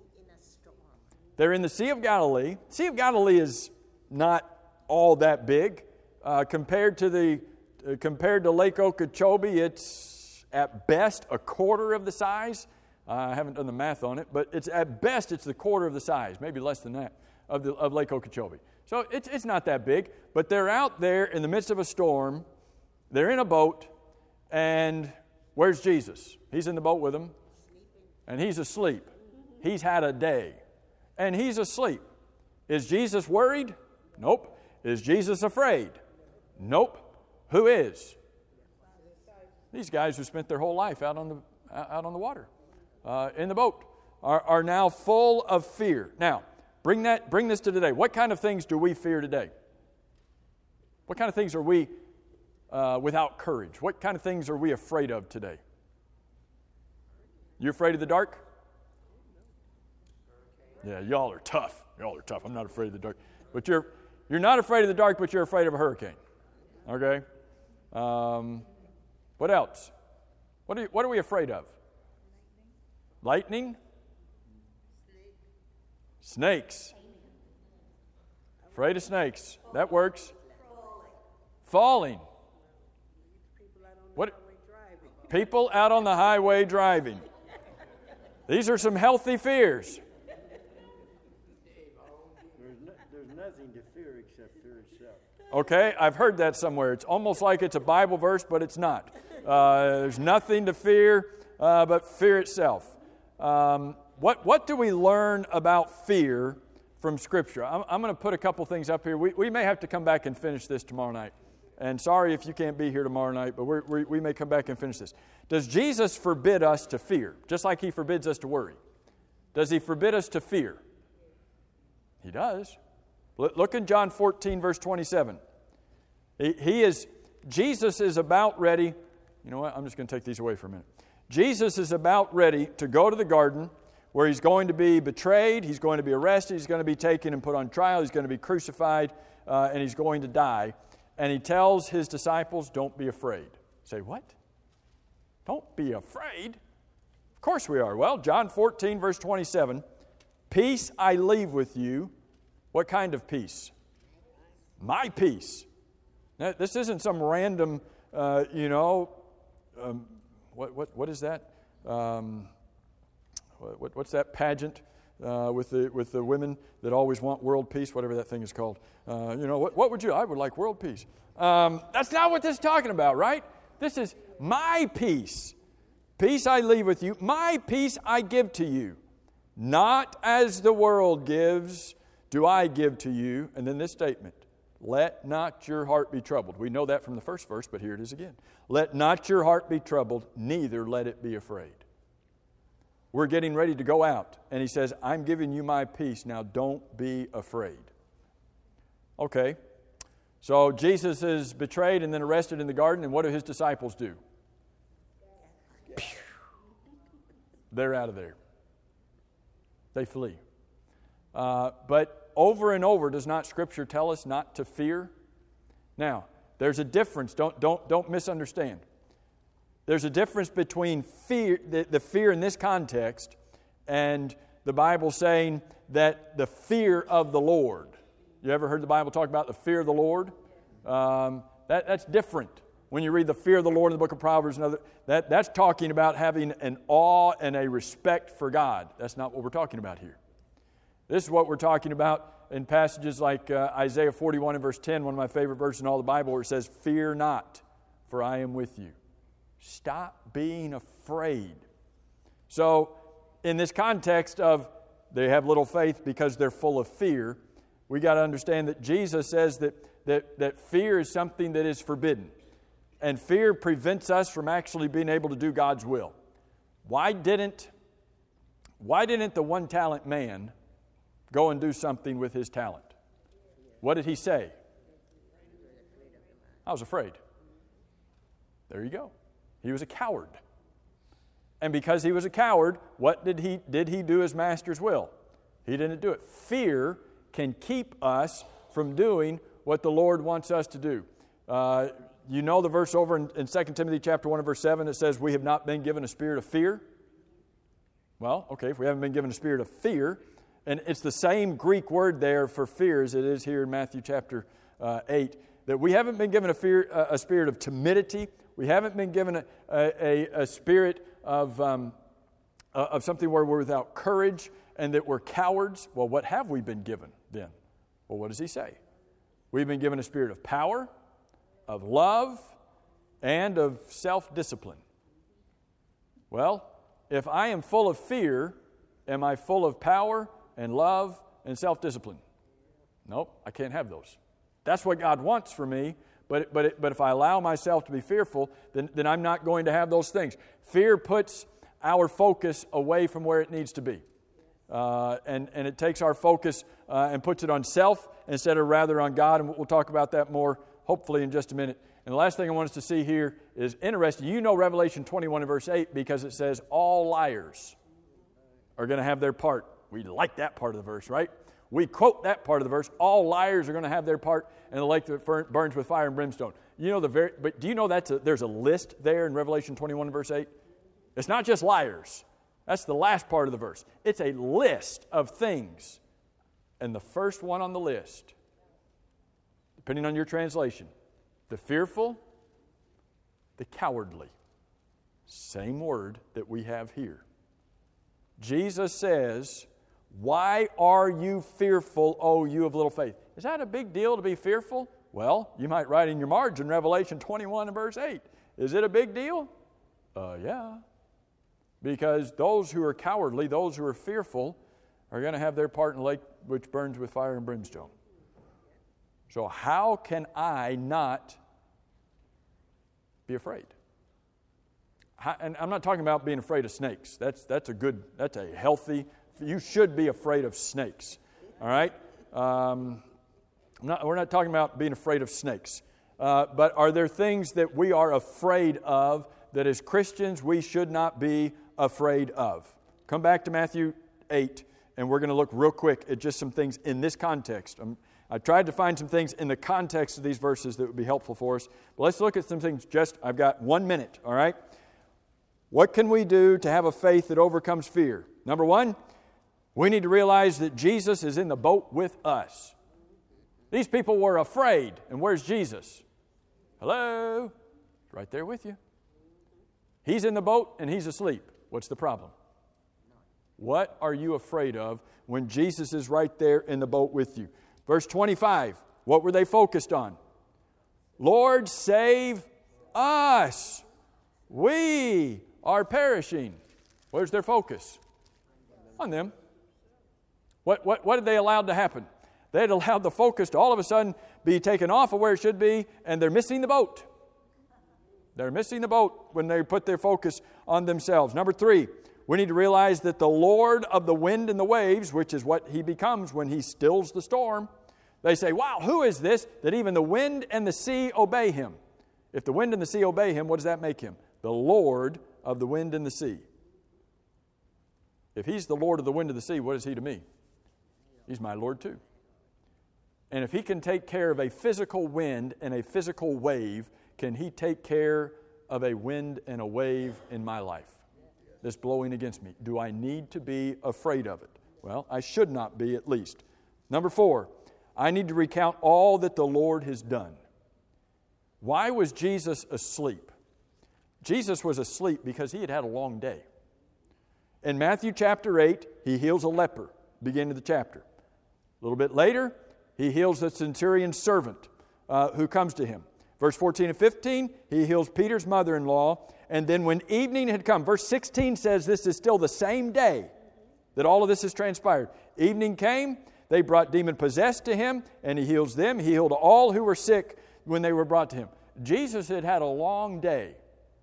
They're in the Sea of Galilee. Sea of Galilee is not all that big. Uh, compared to the uh, compared to Lake Okeechobee, it's at best a quarter of the size. Uh, I haven't done the math on it, but it's at best it's the quarter of the size, maybe less than that, of the of Lake Okeechobee. So it's it's not that big, but they're out there in the midst of a storm. They're in a boat, and where's Jesus? He's in the boat with them, and he's asleep. He's had a day. And he's asleep. Is Jesus worried? Nope. Is Jesus afraid? Nope. Who is? These guys who spent their whole life out on the out on the water, uh, in the boat, are, are now full of fear. Now, bring that bring this to today. What kind of things do we fear today? What kind of things are we uh, without courage? What kind of things are we afraid of today? You afraid of the dark? Yeah, y'all are tough. Y'all are tough. I'm not afraid of the dark. But you're you're not afraid of the dark, but you're afraid of a hurricane. Okay? Um, what else? What are, you, what are we afraid of? Lightning? Snakes. Afraid of snakes. That works. Falling. What? People out on the highway driving. These are some healthy fears. Nothing to fear except fear itself. Okay, I've heard that somewhere. It's almost like it's a Bible verse, but it's not. Uh, there's nothing to fear uh, but fear itself. Um, what what do we learn about fear from Scripture? I'm, I'm going to put a couple things up here. We we may have to come back and finish this tomorrow night. And sorry if you can't be here tomorrow night, but we're, we we may come back and finish this. Does Jesus forbid us to fear, just like He forbids us to worry? Does He forbid us to fear? He does. Look in John fourteen, verse twenty-seven. He, he is Jesus is about ready. You know what? I'm just going to take these away for a minute. Jesus is about ready to go to the garden where he's going to be betrayed, he's going to be arrested, he's going to be taken and put on trial, he's going to be crucified, uh, and he's going to die. And he tells his disciples, don't be afraid. Say, what? Don't be afraid? Of course we are. Well, John fourteen, verse twenty-seven, peace I leave with you. What kind of peace? My peace. Now, this isn't some random, uh, you know, um, what what what is that? Um, what, what's that pageant uh, with the with the women that always want world peace? Whatever that thing is called. Uh, you know, what what would you? I would like world peace. Um, that's not what this is talking about, right? This is my peace. Peace I leave with you. My peace I give to you. Not as the world gives, do I give to you. And then this statement. Let not your heart be troubled. We know that from the first verse, but here it is again. Let not your heart be troubled, neither let it be afraid. We're getting ready to go out, and he says, I'm giving you my peace. Now don't be afraid. Okay, so Jesus is betrayed and then arrested in the garden, and what do his disciples do? They're out of there. They flee. Uh, but over and over, does not Scripture tell us not to fear? Now, there's a difference. Don't, don't, don't misunderstand. There's a difference between fear, the, the fear in this context, and the Bible saying that the fear of the Lord. You ever heard the Bible talk about the fear of the Lord? Um, that, that's different. When you read the fear of the Lord in the book of Proverbs, and other, that, that's talking about having an awe and a respect for God. That's not what we're talking about here. This is what we're talking about in passages like uh, Isaiah forty-one and verse ten, one of my favorite verses in all the Bible, where it says, fear not, for I am with you. Stop being afraid. So, in this context of they have little faith because they're full of fear, we got to understand that Jesus says that, that, that fear is something that is forbidden. And fear prevents us from actually being able to do God's will. Why didn't, why didn't the one-talent man go and do something with his talent? What did he say? I was afraid. There you go. He was a coward. And because he was a coward, what did he did he do his master's will? He didn't do it. Fear can keep us from doing what the Lord wants us to do. Uh, you know the verse over in, in Second Timothy chapter one and verse seven that says, we have not been given a spirit of fear. Well, okay, if we haven't been given a spirit of fear, and it's the same Greek word there for fear as it is here in Matthew chapter uh, eight, that we haven't been given a, fear, uh, a spirit of timidity. We haven't been given a, a, a spirit of, um, uh, of something where we're without courage and that we're cowards. Well, what have we been given then? Well, what does he say? We've been given a spirit of power, of love, and of self-discipline. Well, if I am full of fear, am I full of power and love and self-discipline? Nope, I can't have those. That's what God wants for me, but but it, but if I allow myself to be fearful, then, then I'm not going to have those things. Fear puts our focus away from where it needs to be. Uh, and, and it takes our focus uh, and puts it on self instead of rather on God, and we'll talk about that more hopefully in just a minute. And the last thing I want us to see here is interesting. You know Revelation twenty-one and verse eight because it says all liars are going to have their part. We like that part of the verse, right? We quote that part of the verse. All liars are going to have their part in the lake that burns with fire and brimstone. You know the very, but do you know that's a, there's a list there in Revelation twenty-one and verse eight? It's not just liars. That's the last part of the verse. It's a list of things. And the first one on the list, depending on your translation, the fearful, the cowardly. Same word that we have here. Jesus says, why are you fearful, O you of little faith? Is that a big deal to be fearful? Well, you might write in your margin Revelation twenty-one and verse eight. Is it a big deal? Uh, yeah. Because those who are cowardly, those who are fearful, are going to have their part in the lake which burns with fire and brimstone. So how can I not be afraid? How, and I'm not talking about being afraid of snakes. That's that's a good, that's a healthy, you should be afraid of snakes. All right? Um, I'm not, we're not talking about being afraid of snakes. Uh, but are there things that we are afraid of that as Christians we should not be afraid of? Come back to Matthew eight, and we're going to look real quick at just some things in this context. Um, I tried to find some things in the context of these verses that would be helpful for us. But let's look at some things just, I've got one minute, all right? What can we do to have a faith that overcomes fear? Number one, we need to realize that Jesus is in the boat with us. These people were afraid, and where's Jesus? Hello? Right there with you. He's in the boat and he's asleep. What's the problem? What are you afraid of when Jesus is right there in the boat with you? Verse twenty-five, what were they focused on? Lord, save us. We are perishing. Where's their focus? On them. What, what, what did they allow to happen? They had allowed the focus to all of a sudden be taken off of where it should be, and they're missing the boat. They're missing the boat when they put their focus on themselves. Number three, we need to realize that the Lord of the wind and the waves, which is what He becomes when He stills the storm, they say, wow, who is this that even the wind and the sea obey Him? If the wind and the sea obey Him, what does that make Him? The Lord of the wind and the sea. If He's the Lord of the wind and the sea, what is He to me? He's my Lord too. And if He can take care of a physical wind and a physical wave, can He take care of a wind and a wave in my life that's blowing against me? Do I need to be afraid of it? Well, I should not be, at least. Number four, I need to recount all that the Lord has done. Why was Jesus asleep? Jesus was asleep because He had had a long day. In Matthew chapter eight, He heals a leper, beginning of the chapter. A little bit later, He heals the centurion's servant uh, who comes to Him. Verse fourteen and fifteen, He heals Peter's mother-in-law. And then when evening had come, verse sixteen says this is still the same day that all of this has transpired. Evening came, they brought demon-possessed to Him, and He heals them. He healed all who were sick when they were brought to Him. Jesus had had a long day.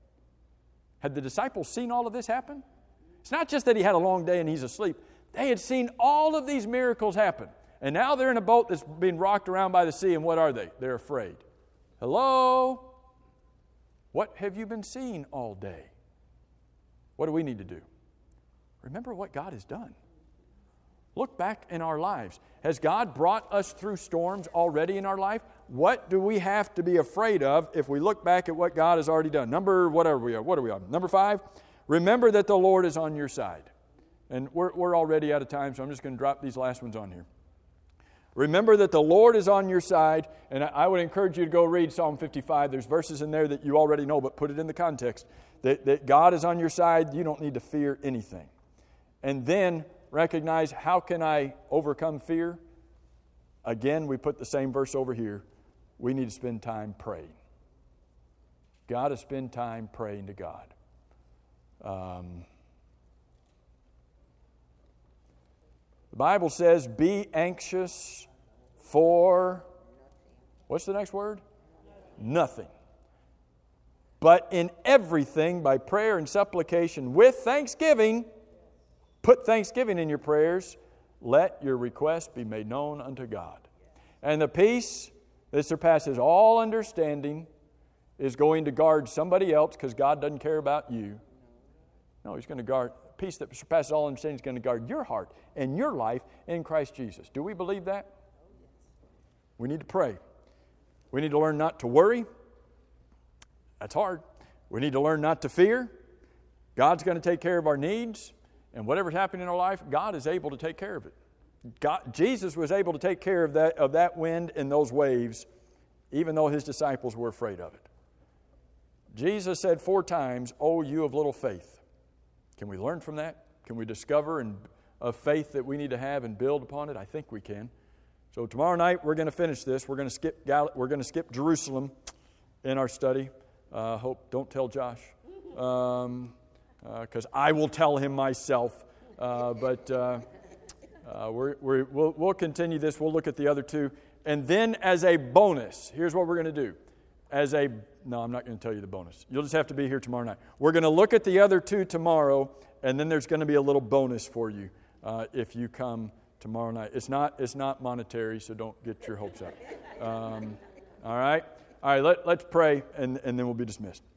Had the disciples seen all of this happen? It's not just that He had a long day and He's asleep. They had seen all of these miracles happen. And now they're in a boat that's being rocked around by the sea, and what are they? They're afraid. Hello? What have you been seeing all day? What do we need to do? Remember what God has done. Look back in our lives. Has God brought us through storms already in our life? What do we have to be afraid of if we look back at what God has already done? Number, whatever we are, what are we on? Number five, remember that the Lord is on your side. And we're, we're already out of time, so I'm just going to drop these last ones on here. Remember that the Lord is on your side, and I would encourage you to go read Psalm fifty-five. There's verses in there that you already know, but put it in the context. That, that God is on your side, you don't need to fear anything. And then recognize, how can I overcome fear? Again, we put the same verse over here. We need to spend time praying. Got to spend time praying to God. Um, the Bible says, be anxious for, what's the next word? Nothing. But in everything, by prayer and supplication, with thanksgiving, put thanksgiving in your prayers, let your request be made known unto God. And the peace that surpasses all understanding is going to guard somebody else, because God doesn't care about you. No, He's going to guard, peace that surpasses all understanding is going to guard your heart and your life in Christ Jesus. Do we believe that? We need to pray. We need to learn not to worry. That's hard. We need to learn not to fear. God's going to take care of our needs. And whatever's happening in our life, God is able to take care of it. God, Jesus was able to take care of that, of that wind and those waves, even though His disciples were afraid of it. Jesus said four times, "Oh, you of little faith." Can we learn from that? Can we discover and a faith that we need to have and build upon it? I think we can. So tomorrow night we're going to finish this. We're going to skip Gal- we're going to skip Jerusalem in our study. Uh, hope don't tell Josh, because um, uh, I will tell him myself. Uh, but uh, uh, we're, we're, we'll, we'll continue this. We'll look at the other two, and then as a bonus, here's what we're going to do. As a no, I'm not going to tell you the bonus. You'll just have to be here tomorrow night. We're going to look at the other two tomorrow, and then there's going to be a little bonus for you uh, if you come tomorrow night. It's not it's not monetary, so don't get your hopes up. Um, all right. All right, let, let's pray, and, and then we'll be dismissed.